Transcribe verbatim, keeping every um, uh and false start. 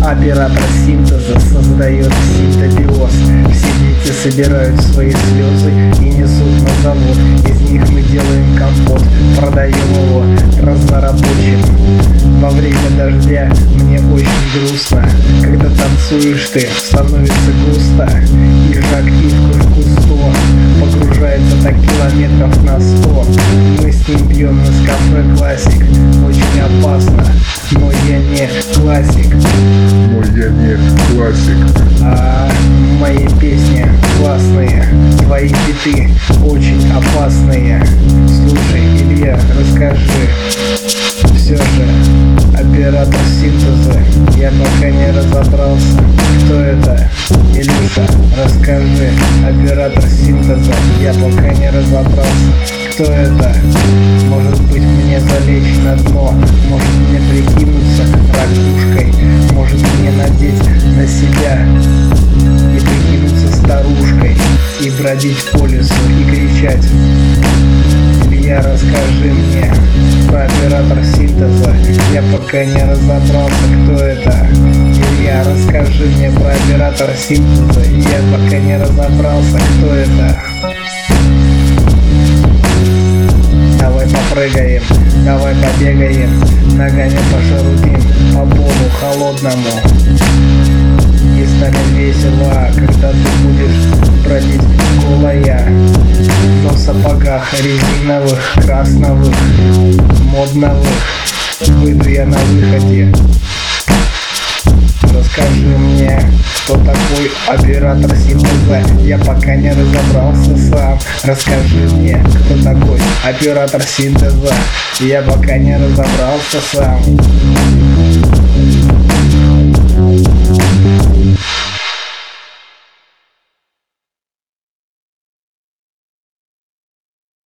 Оператор синтеза создает синтобиоз. Все дети собирают свои слезы и несут на завод. Из них мы делаем компот, продаем его разнорабочим. Во время дождя мне очень грустно. Когда танцуешь ты, становится густо. И Жак Ив в кусто погружается так километров на сто. Мы с ним пьем на кафе классик. Очень опасно, но я не классик. Но я не классик. А мои песни классные, твои биты очень опасные. Слушай, Илья, расскажи. Все же, оператор синтеза, я пока не разобрался, кто это. Илюша, расскажи. Оператор синтеза, я пока не разобрался, кто это. Может быть, мне залечь на дно, может мне прикинуться ракушкой, может мне надеть на себя и прикинуться старушкой, и бродить по лесу и кричать. Илья, расскажи мне про оператор синтеза, я пока не разобрался, кто это. Илья, расскажи мне про оператор синтеза, я пока не разобрался, кто это. Давай попрыгаем, давай побегаем, ногами пошарудим по полу холодному. И станет весело, когда ты будешь бродить голая, но в сапогах резиновых, красновых, модновых. Выйду я на выходе. Расскажи мне, кто такой оператор синтеза, я пока не разобрался сам. Расскажи мне, кто такой оператор синтеза, я пока не разобрался сам.